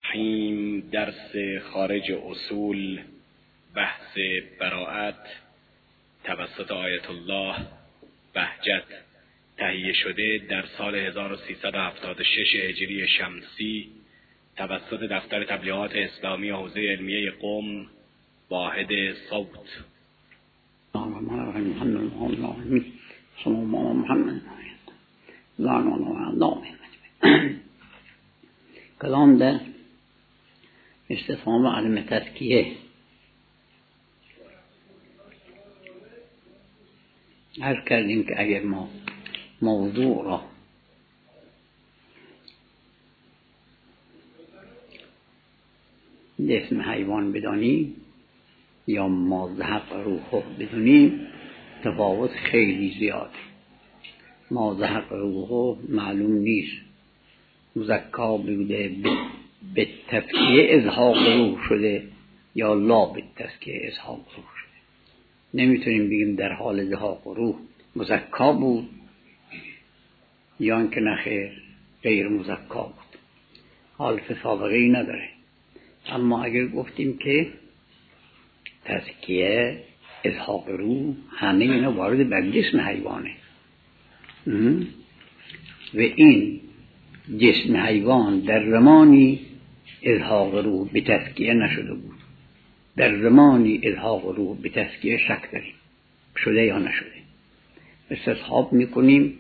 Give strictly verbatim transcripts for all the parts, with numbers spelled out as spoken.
الرحیم. درس خارج اصول بحث براءت توسط آیت الله بهجت تهیه شده در سال هزار و سیصد و هفتاد و شش هجری شمسی توسط دفتر تبلیغات اسلامی حوزه علمیه قم واحد صوت. کلام در استفهام علم تزکیه. عرض کردیم که اگر ما موضوع را اسم حیوان بدانیم یا مازحق روحه بدونیم تفاوت خیلی زیاده. مازحق روحه معلوم نیست مزکا بوده به تزکیه ازهاق روح شده یا لا به تزکیه ازهاق روح شده. نمیتونیم بگیم در حال ازهاق روح مزکا بود یا اینکه نخیر غیر مزکا بود. حالت سابقه ای نداره. اما اگر گفتیم که تزکیه ازهاق روح همه اینا وارد بر جسم حیوانه و این جسم حیوان در زمانی ازهاق روح به تزکیه نشده بود، در زمانی ازهاق روح به تزکیه شک داریم شده یا نشده. استصحاب میکنیم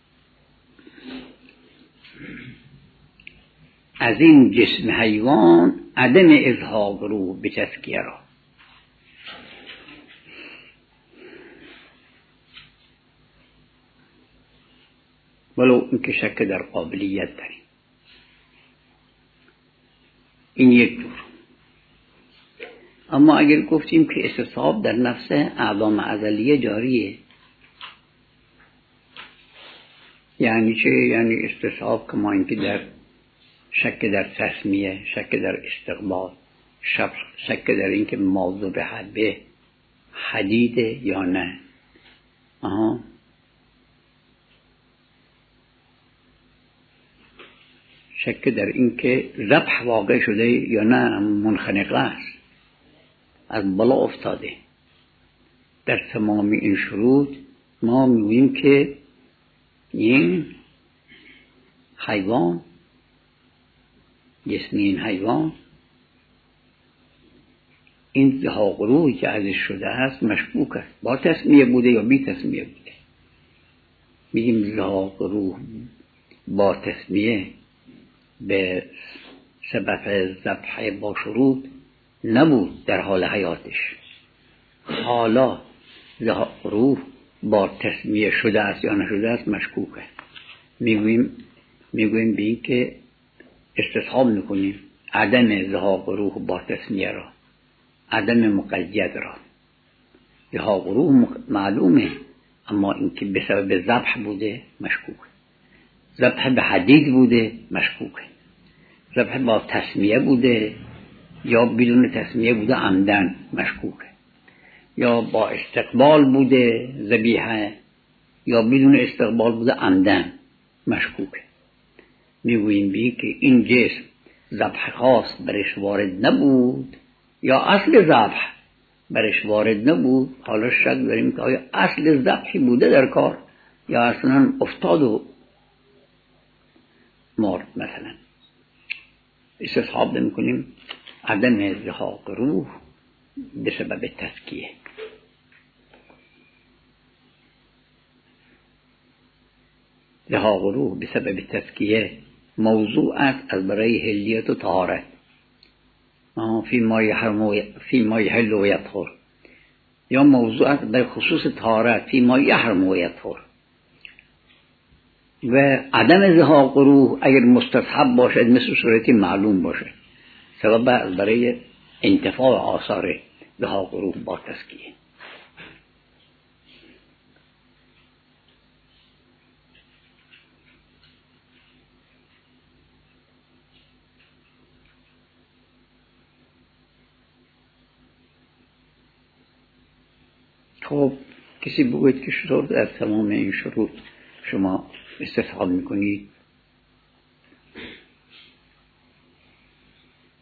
از این جسم حیوان عدم ازهاق روح به تزکیه را. ولو اینکه شک در قابلیت داریم. این یک جور. اما اگر گفتیم که استصحاب در نفس اعلام ازلیه جاریه، یعنی چه؟ یعنی استصحاب که ما اینکه در شک در تسمیه، شک در استقبال، شک در اینکه موضوع به حبه حدیده یا نه. آها شک در اینکه ذبح واقع شده یا نه منخنقه است، از بالا افتاده. در تمام این شروط ما میگوییم که این حیوان، جسم این حیوان، این زهاق روحی که ازش شده است مشکوک است. با تسمیه بوده یا بی تسمیه بوده. میگیم زهاق روح با تسمیه به سبب ذبح با شروط نبود در حال حیاتش. حالا زهاق روح با تسمیه شده است یا نشده است مشکوکه. میگوییم میگوییم به این که استصحاب میکنیم عدم زهاق روح با تسمیه را، عدم مقید را. زهاق روح معلومه، اما اینکه به سبب ذبح بوده مشکوکه. ذبح به حدید بوده مشکوکه. ذبح با تسمیه بوده یا بدون تسمیه بوده عمدن مشکوکه. یا با استقبال بوده ذبیحه یا بدون استقبال بوده عمدن مشکوکه. میگوییم بی که این جسم ذبح خاص برش وارد نبود یا اصل ذبح برش وارد نبود. حالا شک داریم که آیا اصل ذبحی بوده در کار یا اصلا افتاد و مرد. مثلا استصحاب میکنیم عدم زهاق روح به سبب تزکیه. زهاق روح به سبب تزکیه موضوع است از برای حلیت و طهارت. فی ما یحرم فی ما یحل و یطهر، یا موضوع است در خصوص طهارت فی ما یحرم و یطهر. و عدم زهاق روح اگر مستصحب باشد مثل صورتی معلوم باشه سبب از برای انتفاع آثار زهاق روح با تزکیه. خب کسی بگوید که چطور در تمام این شروط شما استفاده میکنید؟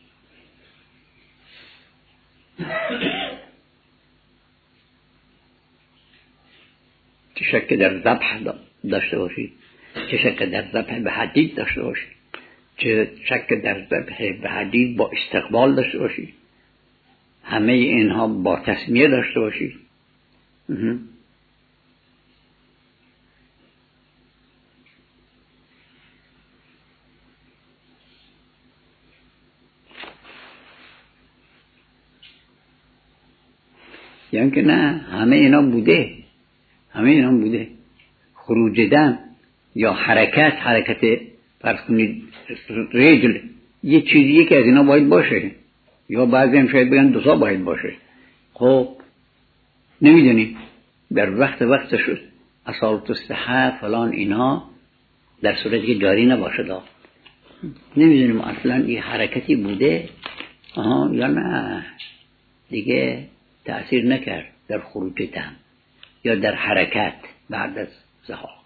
چه شک در ذبح داشته باشید، چه شک در ذبح به حدید داشته باشید، چه شک در ذبح به حدید با استقبال داشته باشید، همه اینها با تسمیه داشته باشید. یعنی که نه، همه اینا بوده، همه اینا بوده. خروج دم یا حرکت، حرکت فرض کنید رجل، یه چیزیه که از اینا باید باشه، یا بعضی هم شاید بگن دوتا باید باشه. خب نمیدونیم در وقت وقت شد اصالت الصحه فلان اینا در صورتی که جاری نباشه دا نمیدونیم اصلا این حرکتی بوده آها یا نه، دیگه تأثیر نکرد در خروج دم یا در حرکت بعد از زحاق.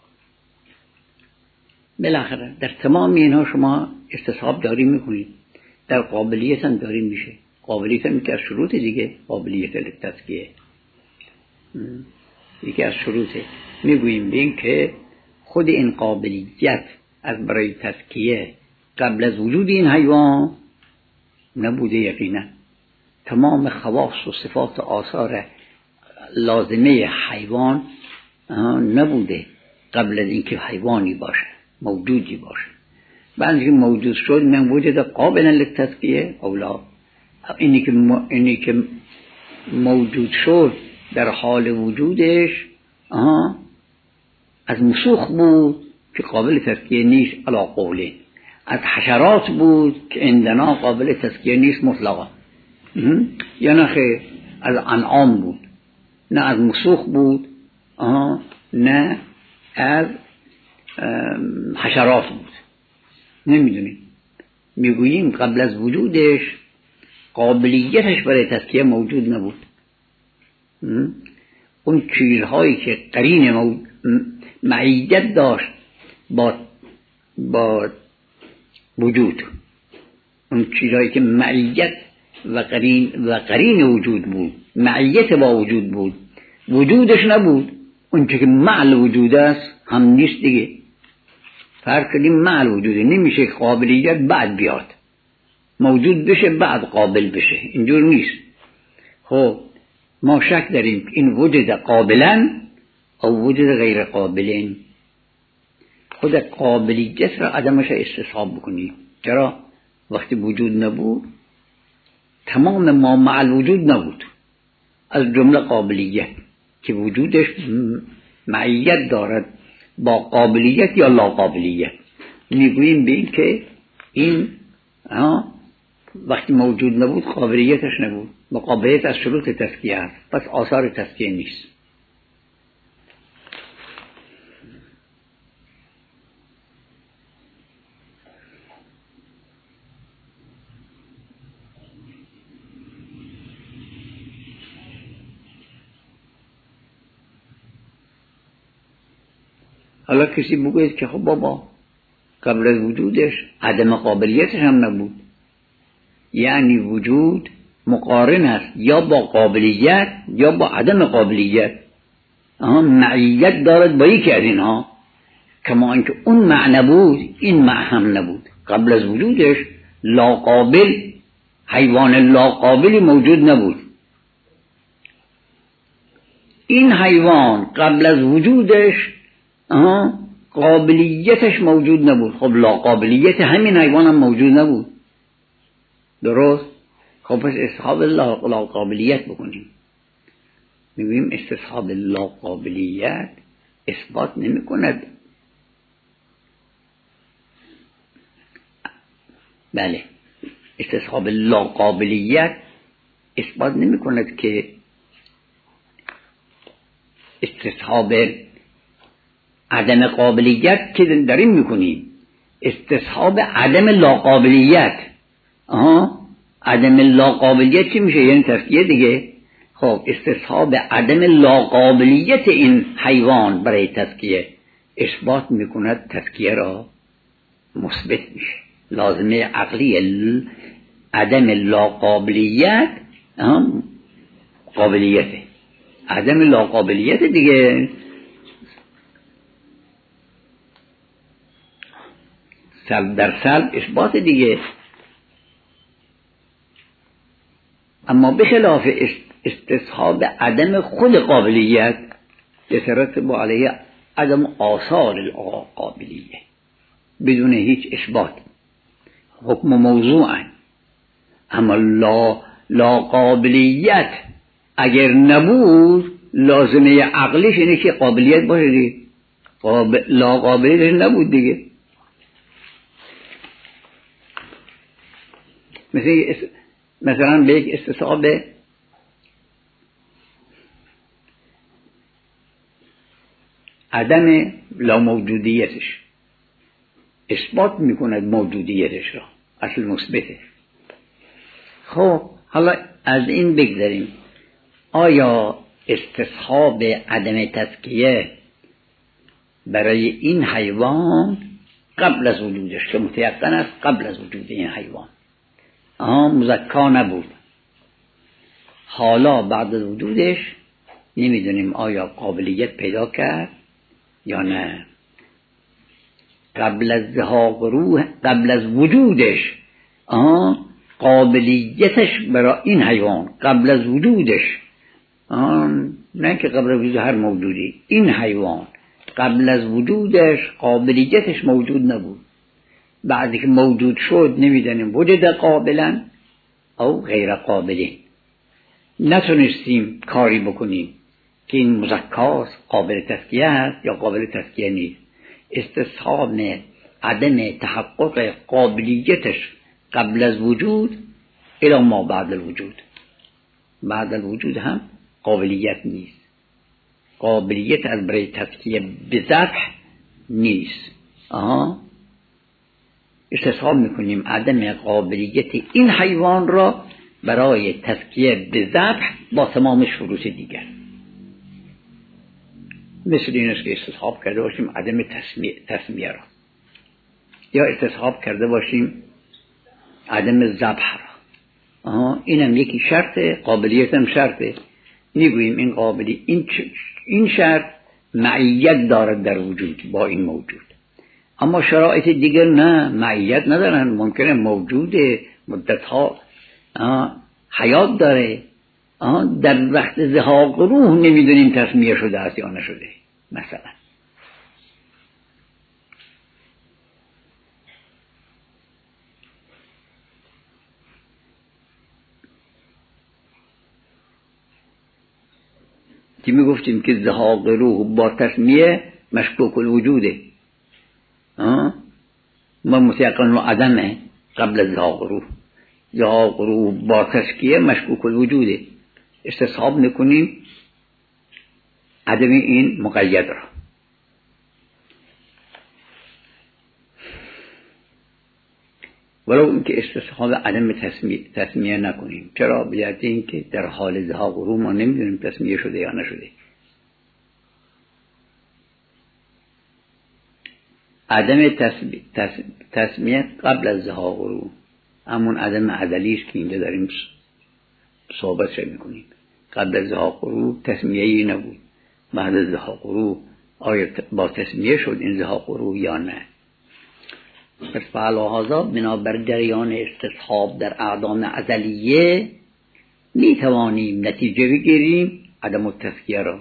بالاخره در تمام اینها شما استصحاب داری میکنید، در قابلیت هم داری میشه. قابلیت هم یکی از شروط دیگه، قابلیت للتزکیه یکی از شروطه. میگوییم بین که خود این قابلیت از برای تزکیه قبل از وجود این حیوان نبوده یقینا. تمام خواص و صفات و آثار لازمه حیوان نبوده قبل از اینکه حیوانی باشه، موجودی باشه. بعد که موجود شد من وجد قابل للتزکیه اولا. اینی که اینی که موجود شد در حال وجودش آها از مسوخ بود که قابل تزکیه نیست علا قوله، از حشرات بود که عندنا قابل تزکیه نیست مطلقا، یا نه خیر از انعام بود، نه از مسوخ بود آها نه از حشرات بود. نمیدونیم، میگوییم قبل از وجودش قابلیتش برای تزکیه موجود نبود. اون چیزهایی که قرین مو... معیت داشت با با وجود، اون چیزهایی که معیت و قرین و قرین وجود بود، معیت با وجود بود، وجودش نبود. اون چیزی که معل وجود است هم نیست دیگه. فرق کردیم معل وجوده، نمیشه قابلیت بعد بیاد موجود بشه بعد قابل بشه، اینجور نیست. خب ما شک داریم این وجود قابلا او وجود غیر قابلین. خود قابلیت را عدمش استصحاب بکنیم. چرا؟ وقتی وجود نبود تمام ما مع الوجود نبود، از جمله قابلیت که وجودش معیت دارد با قابلیت یا لا قابلیت. میگوییم به این که این وقتی موجود نبود قابلیتش نبود، با قابلیت از شروط تزکیه است، پس آثار تزکیه نیست. حالا کسی بگوید که خب بابا قبل از وجودش عدم قابلیتش هم نبود، یعنی وجود مقارن است یا با قابلیت یا با عدم قابلیت، اما معیت دارد با یکی از اینها. کما اینکه اون مع نبود این مع هم نبود. قبل از وجودش لا قابل، حیوان لا قابلی موجود نبود. این حیوان قبل از وجودش آها قابلیتش موجود نبود. خب لا قابلیت همین حیوان هم موجود نبود. درست؟ خب پس استصحاب لا, لا قابلیت بکنیم. میگوییم استصحاب لا قابلیت اثبات نمی کند. بله، استصحاب لا قابلیت اثبات نمی کند که استصحاب عدم قابلیت که داریم میکنیم. استصحاب عدم لا قابلیت، آها عدم لا قابلیت چی میشه؟ یعنی تزکیه دیگه. خب استصحاب عدم لا قابلیت این حیوان برای تزکیه اثبات میکند تزکیه را مثبت میشه. لازمه عقلی عدم لا قابلیت قابلیته. عدم لاقابلیت دیگه سلب در سلب اثبات دیگه. اما به خلاف استصحاب عدم خود قابلیت یترتب علیه عدم آثار القابلیه بدون هیچ اثبات، حکم موضوعا. اما لا لا قابلیت اگر نبود لازمه عقلیش اینه که قابلیت باشه دیگه. قابل لا قابلیت نبود دیگه. مثل مثلا به یک استصحاب عدم لا موجودیتش اثبات میکند موجودیتش را، اصل مثبته. خب حالا از این بگذاریم، آیا استصحاب عدم تزکیه برای این حیوان قبل از وجودش که متیقن است قبل از وجود این حیوان آها مزکا نبود، حالا بعد از وجودش نمیدونیم آیا قابلیت پیدا کرد یا نه. قبل از ذهاب روح، قبل از وجودش آها قابلیتش برای این حیوان قبل از وجودش، نه که قبل از وجود هر موجودی، این حیوان قبل از وجودش قابلیتش موجود نبود، بعدی که موجود شد نمیدانیم وجود قابلا او غیر قابلی، نتونستیم کاری بکنیم که این مزکاست، قابل تزکیه است یا قابل تزکیه نیست. استصحاب عدم تحقق قابلیتش قبل از وجود الی ما بعد الوجود، بعد الوجود هم قابلیت نیست، قابلیت از برای تزکیه به ذبح نیست. آها استصحاب میکنیم عدم قابلیت این حیوان را برای تزکیه به ذبح با تمام شروط دیگر. مثل این است که استصحاب کرده باشیم عدم تسمیه, تسمیه را، یا استصحاب کرده باشیم عدم ذبح را. آها اینم یکی شرط، قابلیت هم شرطه. میگوییم این قابلی این این شرط معیت دارد در وجود با این موجود، اما شرایط دیگر نه معیت ندارن. ممکنه موجود مدتها حیات داره، در وقت ذهاب روح نمیدونیم تسمیه شده است یا نشده. مثلا که می گفتیم که ذهاب روح با تسمیه مشکوک الوجوده، ما متيقن و عدمه قبل ذهاب روح، ذهاب روح با تسکیه مشکوک الوجوده. استصحاب نکنیم عدم این مقید را. ولو اینکه استصحاب عدم تسمیه, تسمیه نکنیم. چرا؟ بیاد اینکه در حال ذهاب روح ما نمیدونیم تسمیه شده یا نشده. عدم تسمیه, تسمیه قبل از ذهاب روح همون عدم عدلیش که اینجا داریم صحبت شد میکنیم. قبل از ذهاب روح تسمیه‌ای نبود، بعد از ذهاب روح آیا با تسمیه شد این ذهاب روح یا نه. پس فعلاحظا بنابر جریان استصحاب در اعدام ازلیه می توانیم نتیجه بگیریم عدم التزکیه را.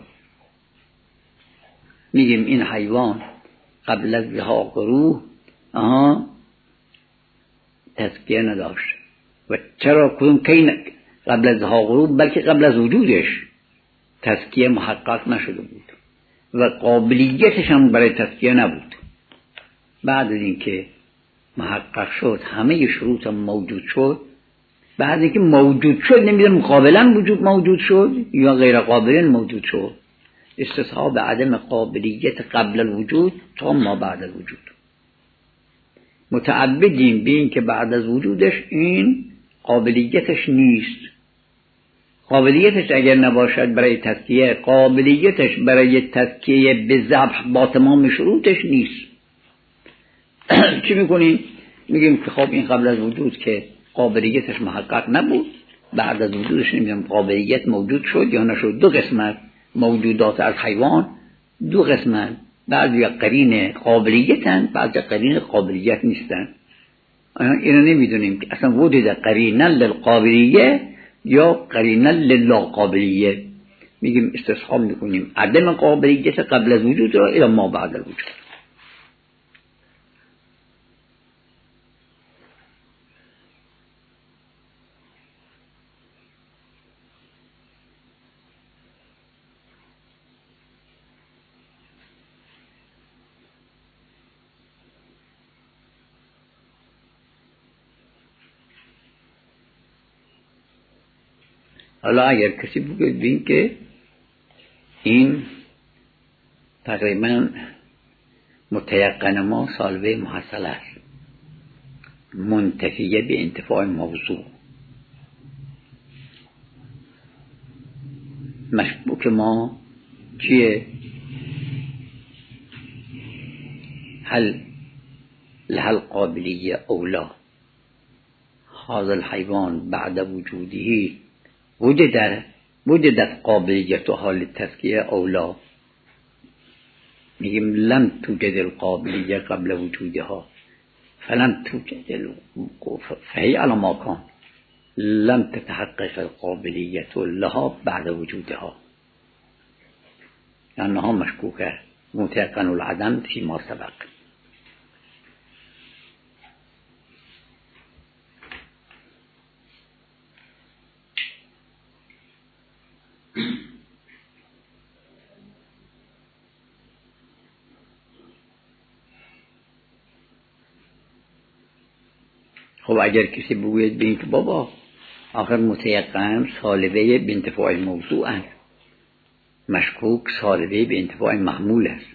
میگیم این حیوان قبل از ذهاب روح آها تزکیه نداشت. و چرا؟ کدوم کی قبل از ذهاب روح؟ بلکه قبل از وجودش تزکیه محقق نشده بود و قابلیتش هم برای تزکیه نبود. بعد از اینکه محقق شد، همه شروط موجود شد، بعد اینکه موجود شد نمیدونم قابلا وجود موجود شد یا غیر قابلا موجود شد. استصحاب عدم قابلیت قبل الوجود تا ما بعد الوجود. متعبدیم به این که بعد از وجودش این قابلیتش نیست. قابلیتش اگر نباشد برای تزکیه، قابلیتش برای تزکیه به ذبح با تمام شروطش نیست. چی میکنیم؟ میگیم که خب این قبل از وجود که قابلیتش محقق نبود، بعد از وجودش نمیدونم قابلیت موجود شد یا نشد. دو قسمت موجودات از حیوان، دو قسمت، بعضی قرین قابلیتن، بعضی قرین قابلیت نیستن. اینو نمیدونیم که اصلا وجود قرینه للقابلیه یا قرینه للا قابلیه. میگیم استصحاب میکنیم عدم قابلیت قبل از وجود را الی ما بعد الوجود. حالا اگر کسی بگوید که این تقریبا متیقن ما سالبه محصل است، منتفیه به انتفاع موضوع، مشبوک ما چیه؟ هل لهل قابلیه اولا هذا الحیوان بعد وجوده وجد وجدت قابلیت و حال تزکیه اولا. میگیم لم توجد القابلیه قبل وجودها فلم توجد فهی علی ما کان لم تتحقق القابلیت لها بعد وجودها، لأنها مشکوکه متيقن العدم فيما سبق. خب اگر کسی بگوید بین که بابا آخر متیقن سالبه به انتفاع موضوع است، مشکوک سالبه به انتفاع محمول است،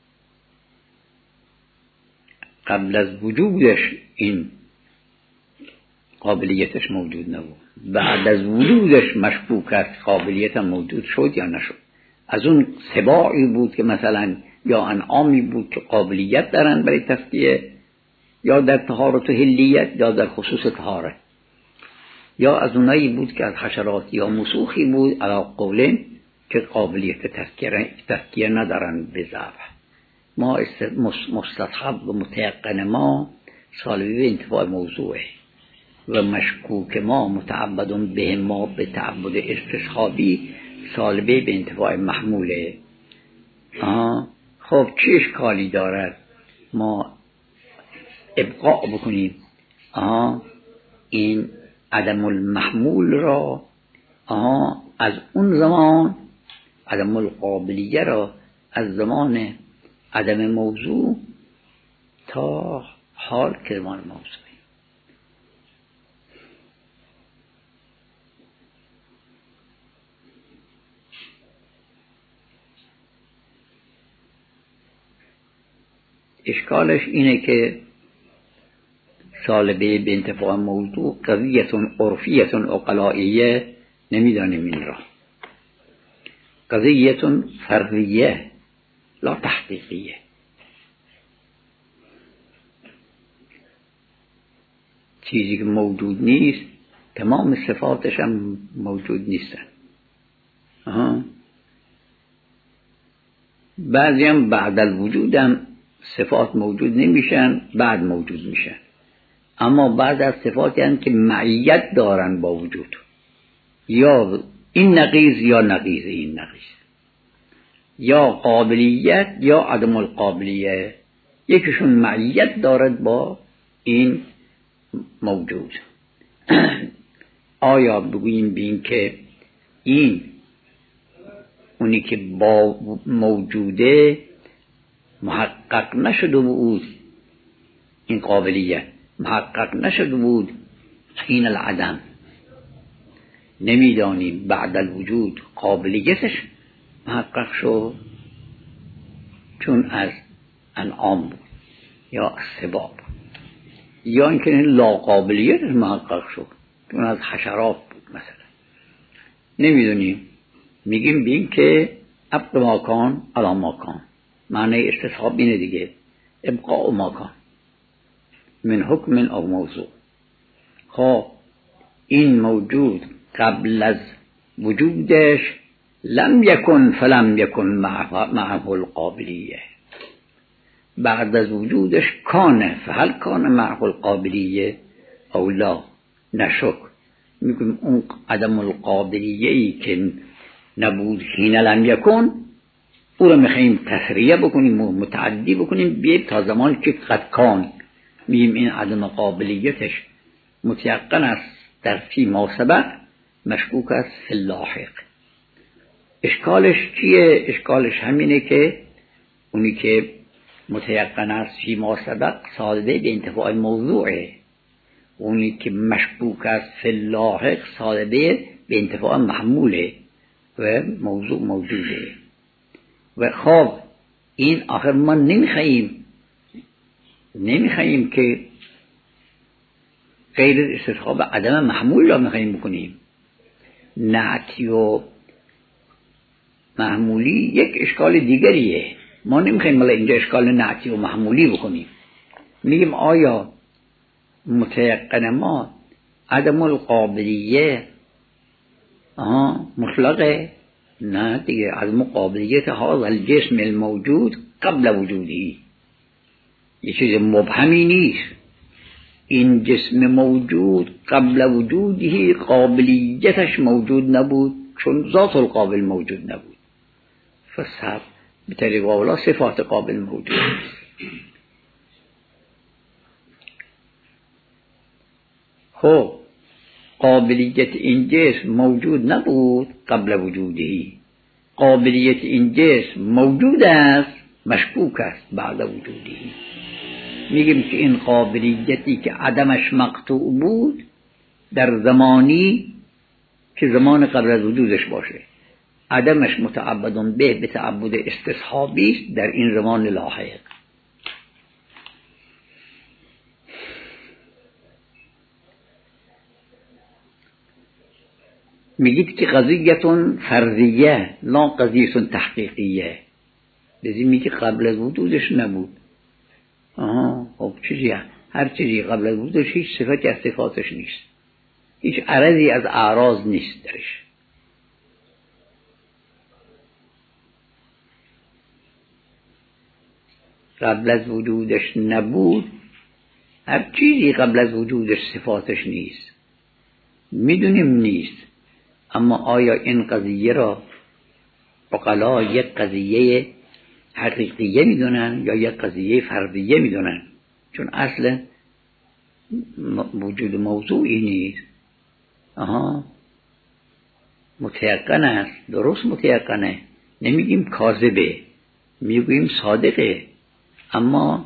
قبل از وجودش این قابلیتش موجود نبود، بعد از وجودش مشکوک است قابلیت موجود شد یا نشد. از اون سباعی بود که مثلا یا انعامی بود که قابلیت دارن برای تزکیه یا در طهارت و حلیت یا در خصوص طهارت، یا از اونایی بود که از حشرات یا مسوخی بود علی قولین که قابلیت تزکیه تزکیه ندارن به ضعف. ما مستصحب و متيقن ما سالبه به انتفاع موضوعه و مشکوک ما متعبد به ما به تعبد استصحابی سالبه به انتفاع محموله. آه. خب چه اشکالی دارد ما ابقاء بکنیم آه این عدم المحمول را آه از اون زمان عدم القابلیه را از زمان عدم موضوع تا حال که زمان موضوع. اشکالش اینه که سالبه به انتفاع موضوع قضیتون عرفیتون عقلائیه نمیدانیم این را، قضیتون فرضیه لا تحقیقیه. چیزی که موجود نیست تمام صفاتش هم موجود نیستن. آها. بعضی هم بعد الوجود هم صفات موجود نمیشن، بعد موجود میشن. اما بعد از صفاتی هستند که معیت دارن با وجود، یا این نقیض یا نقیض این نقیض، یا قابلیت یا عدم القابلیه، یکیشون معیت دارد با این موجود. آیا بگوییم بین که این اونی که با موجوده محقق نشده بود، این قابلیت محقق نشده بود حین العدم، نمیدانیم بعد الوجود قابلیتش محقق شد چون از انعام بود یا از سبا بود، یا اینکه لا قابلیتش محقق شد چون از حشرات بود مثلا، نمیدونیم. میگیم بین که ابق ماکان علا ماکان، معنی استصحاب اینه دیگه، ابقاء ماکان من حکم او موضوع. خب این موجود قبل از وجودش لم یکن فلم یکن معه القابلیه، بعد از وجودش کانه فهل کانه معه القابلیه او لا نشک. میگیم اون عدم القابلیه ای که نبود حین لم یکن، او رو میخواییم تسریع بکنیم و متعدی بکنیم بیاییم تا زمانی که قد کان. میگیم این عدم قابلیتش متیقن است در فی ما سبق، مشکوک است فی اللاحق. اشکالش چیه؟ اشکالش همینه که اونی که متیقن است فی ما سبق صادقه به انتفاع موضوعه، اونی که مشکوک است فی اللاحق صادقه به انتفاع محموله و موضوع موجوده. و خب این آخر ما نمیخواییم نمیخواییم که غیر استصحاب عدم محمول را میخواییم بکنیم. نعتی و محمولی یک اشکال دیگریه، ما نمیخواییم مالا اینجا اشکال نعتی و محمولی بکنیم. میگیم آیا متیقن ما عدم القابلیه آها مطلقه؟ نه دیگه، عدم قابلیت هذا الجسم الموجود قبل وجودی یه چیز مبهمی نیست. این جسم موجود قبل وجودی قابلیتش موجود نبود، چون ذات القابل موجود نبود. فصحب به طریق اولا صفات قابل موجود است. خب قابلیت این جسم موجود نبود قبل وجودی، قابلیت این جسم موجود است مشکوک است بعد وجودی. میگیم که این قابلیتی که عدمش مقطوع بود در زمانی که زمان قبل از وجودش باشه، عدمش متعبدون به به تعبد استصحابی است در این زمان لاحق. میگید که قضیتون فرضیه لا قضیتون تحقیقیه، لذی میگه قبل از وجودش نبود. آها خب چیزی هر چیزی قبل از وجودش هیچ صفتی از صفاتش نیست، هیچ عرضی از اعراض نیست درش. قبل از وجودش نبود، هر چیزی قبل از وجودش صفاتش نیست، میدونیم نیست. اما آیا این قضیه را عقلا یک قضیه حقیقیه میدونن یا یک قضیه فرضیه میدونن؟ چون اصل وجود موضوعی نیست. آها متیقن است، درست متیقنه، نمیگیم کاذبه، میگیم صادقه. اما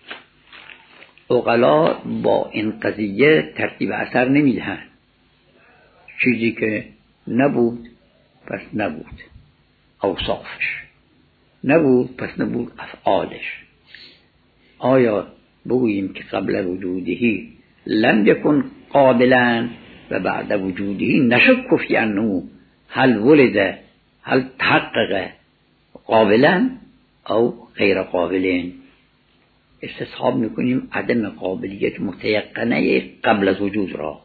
عقلا با این قضیه ترتیب اثر نمیدهن. چیزی که نبود پس نبود، اوصافش نبود پس نبود افعالش. آیا بگوییم که قبل وجودهی لم یکن قابلا و بعد وجودهی نشک فی انه هل ولد هل تحقق قابلا او غیر قابلین؟ استصحاب میکنیم عدم قابلیت متیقنه قبل از وجود را.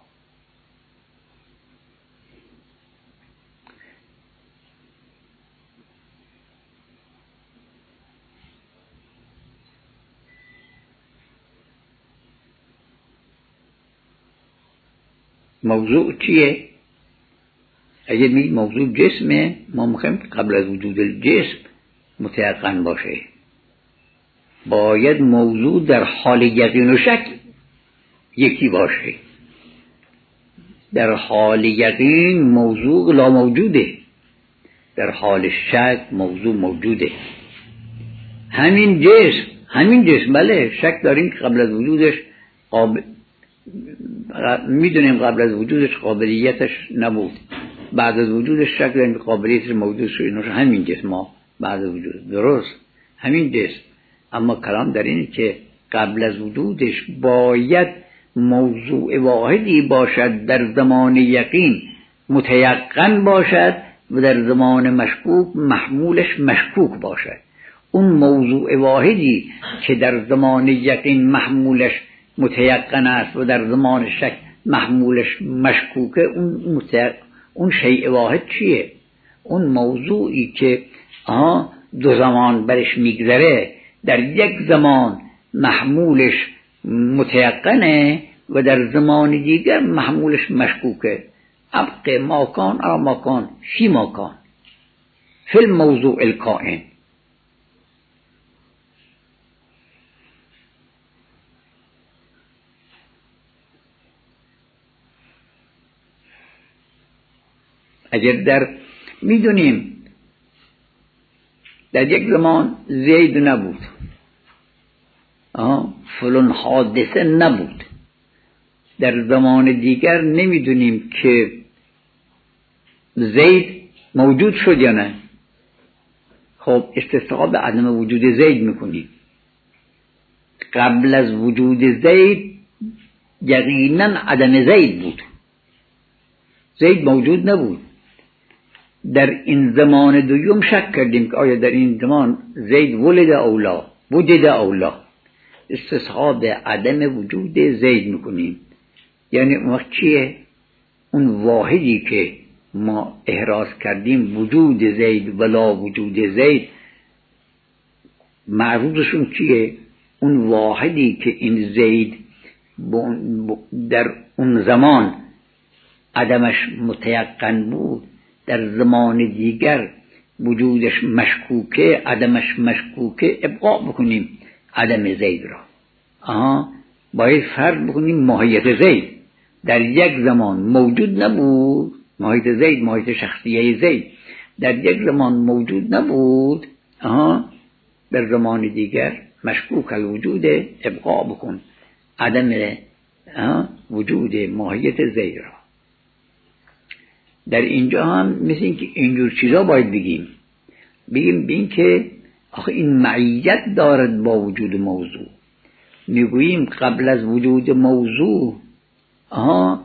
موضوع چیه؟ اگه می موضوع جسمه، ما میخوایم قبل از وجود جسم متیقن باشه. باید موضوع در حال یقین و شک یکی باشه. در حال یقین موضوع لا موجوده، در حال شک موضوع موجوده. همین جسم همین جسم بله شک داریم که قبل از وجودش قابل میدونیم قبل از وجودش قابلیتش نبود، بعد از وجودش شک داریم که قابلیتش موجود شد. همین جسم ما بعد از وجود درست همین جسم، اما کلام در اینه که قبل از وجودش باید موضوع واحدی باشد در زمان یقین متیقن باشد و در زمان مشکوک محمولش مشکوک باشد. اون موضوع واحدی که در زمان یقین محمولش متیقن است و در زمان شک محمولش مشکوکه، اون متع... اون شیء واحد چیه؟ اون موضوعی که آها دو زمان برش میگذره، در یک زمان محمولش متیقنه و در زمان دیگر محمولش مشکوکه. ابق ماکان او ماکان فی ماکان فی الموضوع الکائن. اگر در میدونیم در یک زمان زید نبود، آه فلان حادثه نبود، در زمان دیگر نمیدونیم که زید موجود شد یا نه، خب استصحاب عدم وجود زید میکنیم. قبل از وجود زید یقینا عدم زید بود، زید موجود نبود. در این زمان دوم شک کردیم که آیا در این زمان زید ولد اولا وجد اولا، استصحاب عدم وجود زید میکنیم. یعنی اون وقت چیه؟ اون واحدی که ما احراز کردیم وجود زید ولا وجود زید، معروضشون چیه؟ اون واحدی که این زید در اون زمان عدمش متیقن بود، در زمان دیگر وجودش مشکوکه، عدمش مشکوکه، ابقا بکنیم عدم زید را. آها باید فرق بکنیم ماهیت زید در یک زمان موجود نبود، ماهیت زید ماهیت شخصیه زید در یک زمان موجود نبود، آها در زمان دیگر مشکوک الوجود، ابقا بکن عدم وجود ماهیت زید را. در اینجا هم مثل این که اینجور چیزا باید بگیم بگیم بین که آخه این معیت دارد با وجود موضوع. میگوییم قبل از وجود موضوع آها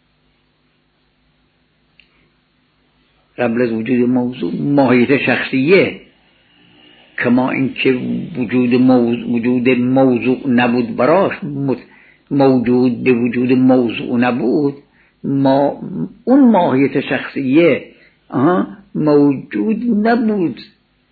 قبل از وجود موضوع ماهیت شخصیه، کما اینکه وجود موضوع وجود موضوع نبود براش موجود به وجود موضوع نبود، ما اون ماهیت شخصیه آها موجود نبود،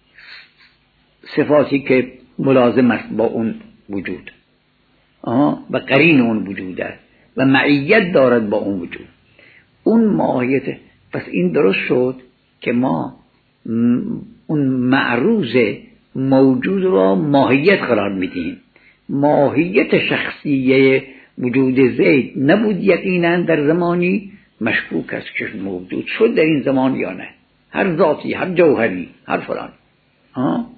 صفاتی که ملازم است با اون وجود آها و قرین اون وجود است و معیت دارد با اون وجود، اون ماهیت. پس این درست شد که ما اون معروض موجود را ماهیت قرار میدیم. ماهیت شخصیه وجود زید نبود یقینا در زمانی مشکوک است که موجود شد در این زمان یا نه، هر ذاتی هر جوهری هر فلان. ها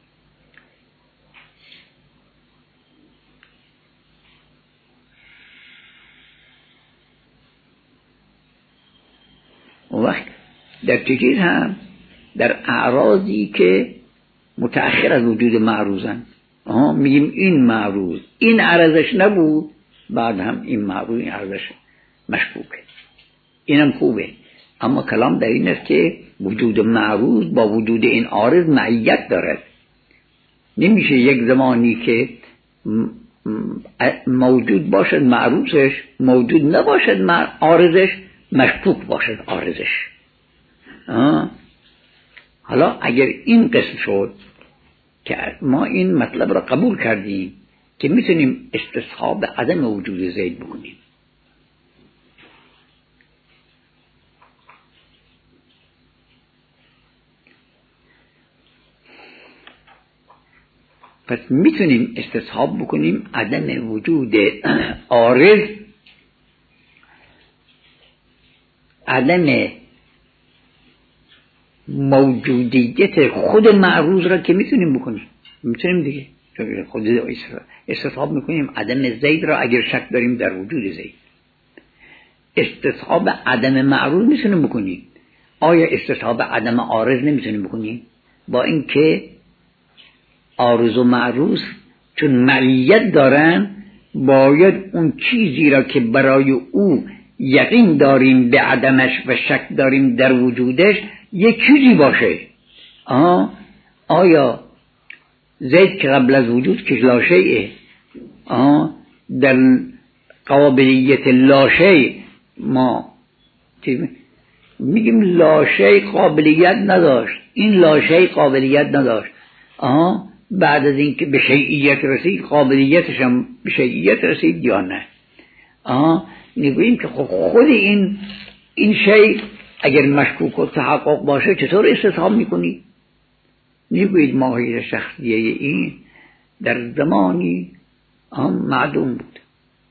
اون وقت در چیز هم در اعراضی که متأخر از وجود معروضن آها میگیم این معروض این عرضش نبود، بعد هم این معروض این عرضش مشکوکه، اینم خوبه. اما کلام در این است که وجود معروض با وجود این عارض معیت دارد. نمیشه یک زمانی که موجود باشد معروضش، موجود نباشد عارضش، مشکوک باشد عارضش. حالا اگر این قسم شد که ما این مطلب را قبول کردیم که میتونیم استصحاب عدم وجود زید بکنیم، پس میتونیم استصحاب بکنیم عدم وجود عارض، عدم موجودیت خود معروض را که میتونیم بکنیم، میتونیم دیگه خود استصحاب میکنیم عدم زید را اگر شک داریم در وجود زید. استصحاب عدم معروض میتونیم بکنیم، آیا استصحاب عدم عارض نمیتونیم بکنیم؟ با اینکه عارض و معروض چون معیت دارن باید اون چیزی را که برای او یقین داریم به عدمش و شک داریم در وجودش یک چیزی باشه. آه آیا زید که قبل از وجود که لا شیء آه در قابلیت لاشی، ما میگیم لاشی قابلیت نداشت، این لاشی قابلیت نداشت، آها بعد از اینکه به شیعیت رسید قابلیتش هم به شیعیت رسید یا نه؟ آها میگوییم که خود این این شی اگر مشکوک و تحقق باشه چطور استصحاب میکنی؟ میگویید ماهیت شخصیه این در زمانی معدوم بود.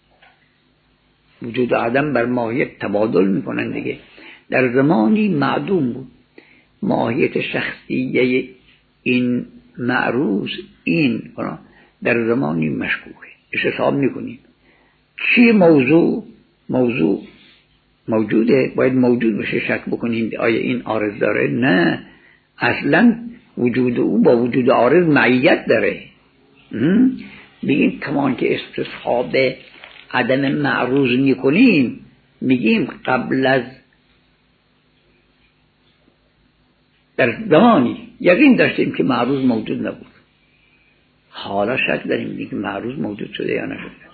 وجود آدم بر ماهیت تبادل میکنن دیگه. در زمانی معدوم بود. ماهیت شخصیه این معروض این در زمانی مشکوکه، استصحاب میکنیم. چی موضوع؟ موضوع موجوده، باید موجود باشه، شک بکنیم آیا این عارض داره؟ نه، اصلا وجود او با وجود عارض معیت داره. بگیم کمان که استصحاب عدم معروض میکنیم، میگیم قبل از در زمانی یقین داشتیم که معروض موجود نبود، حالا شک داریم میگیم معروض موجود شده یا نشده.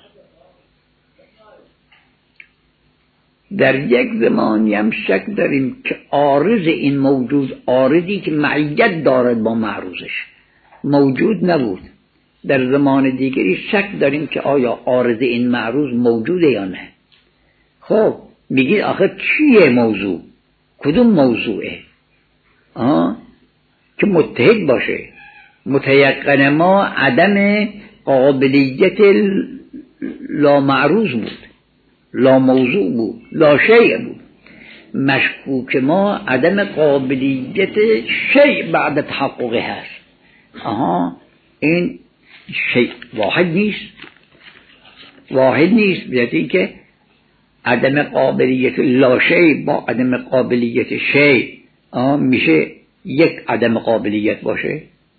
در یک زمانی هم شک داریم که عارض این موجود، عارضی که معیت دارد با معروضش، موجود نبود. در زمان دیگری شک داریم که آیا عارض این معروض موجوده یا نه. خب میگید آخه چیه موضوع؟ کدوم موضوعه؟ آه؟ که متحد باشه. متیقن ما عدم قابلیت لا معروض بود، لا موضوع بود، لا شیء بود. مشکوک ما عدم قابلیت شیء بعد تحقق هست. آها این شیء واحد نیست، واحد نیست. بیادی که عدم قابلیت لا شیء با عدم قابلیت شیء میشه یک عدم قابلیت باشه.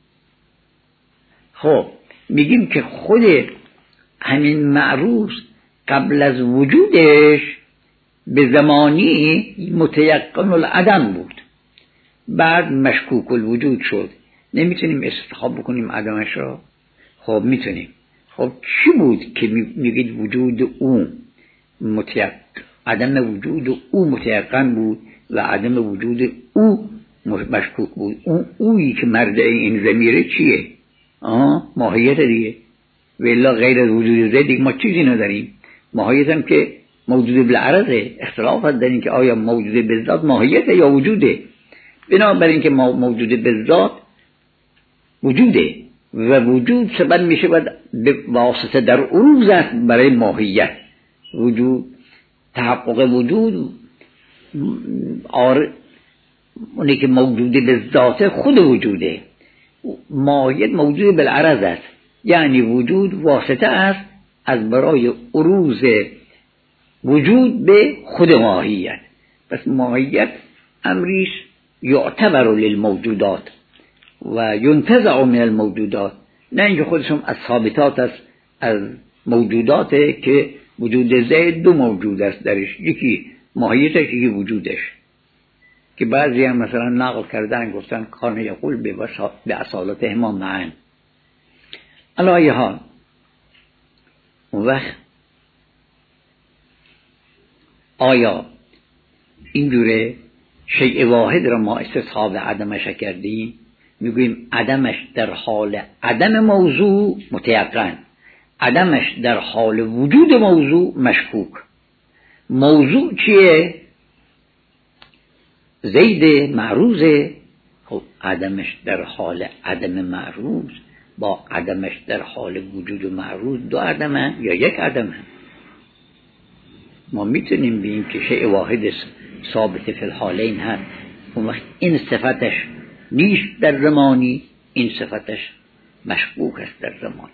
خب میگیم که خود همین معروض قبل از وجودش به زمانی متیقن العدم بود، بعد مشکوک الوجود شد. نمیتونیم استصحاب بکنیم عدمش را؟ خب میتونیم. خب چی بود که میگید وجود او متیقن، عدم وجود او متیقن بود و عدم وجود او مشکوک بود؟ اون اویی که مرده این ضمیره چیه؟ آه ماهیت دیگه. ولی غیر از وجود ذات دیگه ما چیزی نداریم. ماهیت هم که موجود بالعرضه، اختلاف هست در این که آیا موجود بالذات ماهیته یا وجوده. بنابراین که موجود بالذات وجوده و وجود سبب میشه به واسطه در عروض است برای ماهیت. وجود تحقق وجود آر اونی که موجود بالذات خود وجوده. ماهیت موجود بالعرض است، یعنی وجود واسطه است از برای عروض وجود به خود ماهیت. پس ماهیت امریش یعتبر للموجودات و ینتزع من الموجودات، نه اینکه خودشون از ثابتات است، از موجوداته که وجود زید دو موجود است درش، یکی ماهیتش یکی وجودش، که بعضی هم مثلا نقل کردن گفتن کان یقول به اصالتهما معا. علایه ها اون وقت آیا این جوره شیء واحد را ما استصحاب عدمش کردیم؟ میگوییم عدمش در حال عدم موضوع متیقن، عدمش در حال وجود موضوع مشکوک. موضوع چیه؟ زید معروضه. خب عدمش در حال عدم معروض با عدمش در حال وجود معروض دو عدمه یا یک عدمه؟ ما میتونیم بگیم که شیء واحد ثابت فی الحالین هست. اون وقت این صفتش نیست در زمانی، این صفتش مشکوک است در زمانی.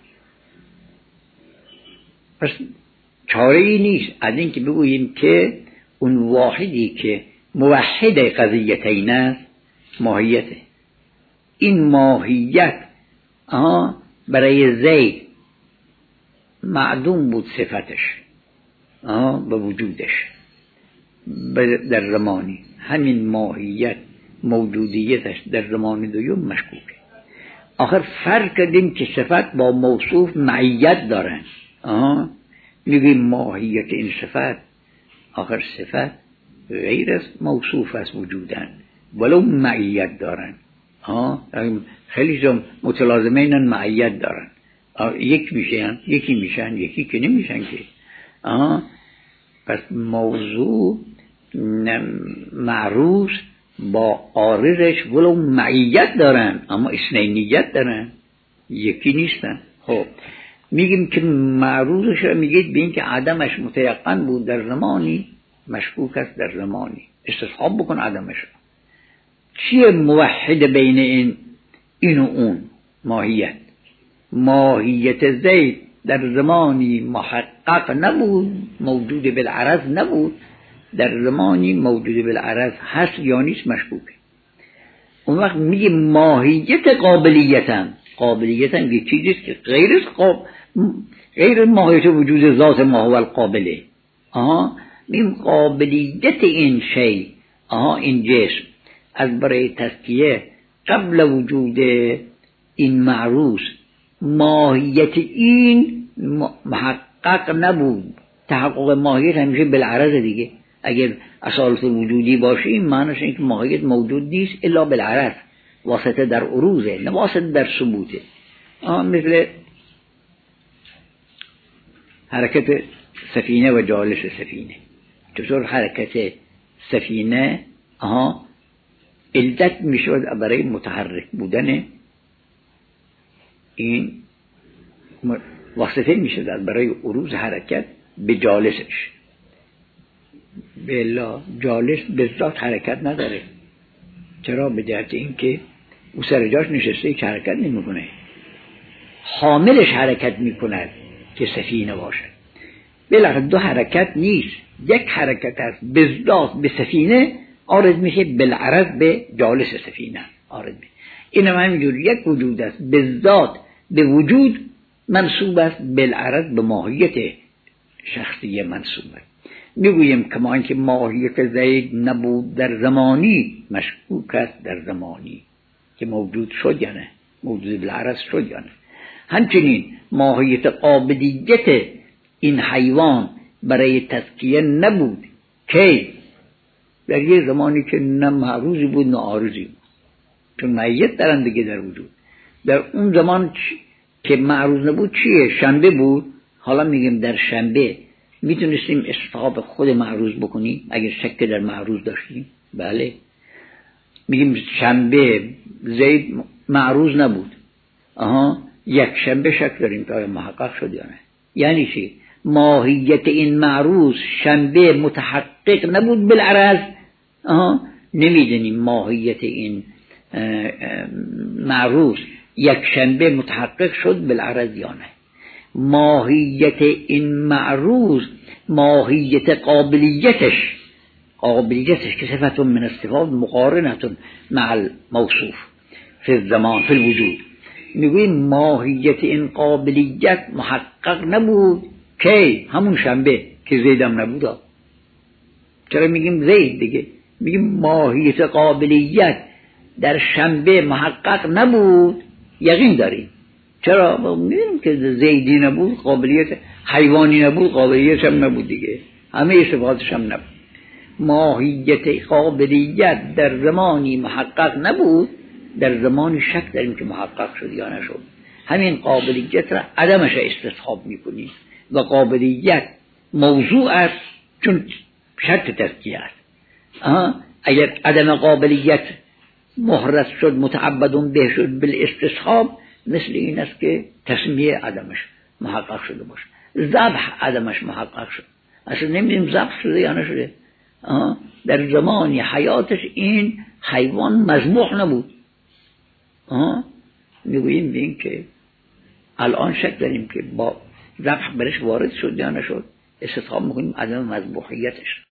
پس چاره ای نیست از این که بگوییم که اون واحدی که موحد قضیتین است ماهیته. این ماهیت آه برای زید معدوم بود صفتش آه به وجودش در زمانی، همین ماهیت موجودیتش در زمان دوم مشکوکه. آخر فرق کردیم که صفت با موصوف معیت دارن. آه میگیم ماهیت این صفت، آخر صفت غیر از موصوف است وجودن ولو معیت دارن. ها خیلی جا متلازمین معیت دارن، یک میشن یکی میشن یکی که نمیشن که. آه پس موضوع معروض با عارضش ولو معیت دارن اما اثنینیت دارن، یکی نیستن. خب میگیم که معروضش رو میگید به این که عدمش متیقن بود در زمانی، مشکوک است در زمانی. استصحاب بکن عدمش. چیه موحد بین این این و اون؟ ماهیت. ماهیت زید در زمانی محقق نبود، موجود بالعرض نبود، در زمانی موجود بالعرض هست یا نیست مشکوکه. اون وقت میگه ماهیت قابلیتم، قابلیتم یه چیزیست که غیر از قاب... غیر ماهیت وجود ذات ما هو القابله. آها میگیم قابلیت این شی، آها این جسم از برای تزکیه قبل وجود این معروض ماهیت این محقق نبود. تحقق ماهیت همیشه بالعرض دیگه. اگر اصالت وجودی باشه این معنیش این که ماهیت موجود نیست الا بالعرض، واسطه در عروضه نه واسطه در ثبوته. آه مثل حرکت سفینه و جالس سفینه. چطور حرکت سفینه آها علت میشود برای متحرک بودن این واسطه میشود برای عروض حرکت به جالسش. بلا جالس به ذات حرکت نداره. چرا؟ به جهت اینکه او سر جاش نشسته که حرکت نمیکنه، حاملش حرکت میکند که سفینه باشه. بلا دو حرکت نیست، یک حرکت است به ذات به سفینه عارض میشه بالعرض به جالس سفینه عارض میشه. این هم همینجور یک وجود است به ذات به وجود منصوب است، بالعرض به ماهیت شخصی منصوب است. میگویم کما اینکه ماهیت زید نبود در زمانی مشکوک است در زمانی که موجود شد یا نه، موجود بالعرض شد یا نه. همچنین ماهیت قابلیت این حیوان برای تزکیه نبود که در یه زمانی که نه معروضی بود نه عارضی بود، چون معیت دارن دیگه در وجود. در اون زمان که معروض نبود چیه؟ شنبه بود. حالا میگیم در شنبه میتونستیم استصحاب خود معروض بکنیم اگر شک در معروض داشتیم. بله میگیم شنبه زید معروض نبود، آها یک شنبه شک داریم که آیا محقق شد یا نه. یعنی چی؟ ماهیت این معروض شنبه متحقق نبود بالعرض، آها نمیدونیم ماهیت این معروض یک شنبه متحقق شد بالعرض یا نه. ماهیت این معروض ماهیت قابلیتش، قابلیتش که صفت من الصفات مقارنة مع الموصوف فی الزمان فی الوجود. میگویم ماهیت این قابلیت محقق نبود که همون شنبه که زیدم نبود. چرا میگیم زید دیگه؟ میگیم ماهیت قابلیت در شنبه محقق نبود، یقین داریم. چرا؟ میدونیم که زیدی نبود قابلیت، حیوانی نبود قابلیتش هم نبود دیگه، همه صفاتش هم نبود. ماهیت قابلیت در زمانی محقق نبود، در زمانی شک داریم که محقق شد یا نشد. همین قابلیت را عدمش استصحاب میکنیم و قابلیت موضوع است چون شرط تزکیه است. اگر عدم قابلیت محرز شد متعبدون به شد بالاستصحاب، مثل این است که تسمیه عدمش محقق شده باشه، ذبح عدمش محقق شد. اصلا نمیدونیم ذبح شده یا نشده. در زمانی حیاتش این حیوان مذبوح نبود. میگوییم بین که الان شک داریم که با ذبح برش وارد شد یا نشد، استصحاب میکنیم عدم مذبوحیتش.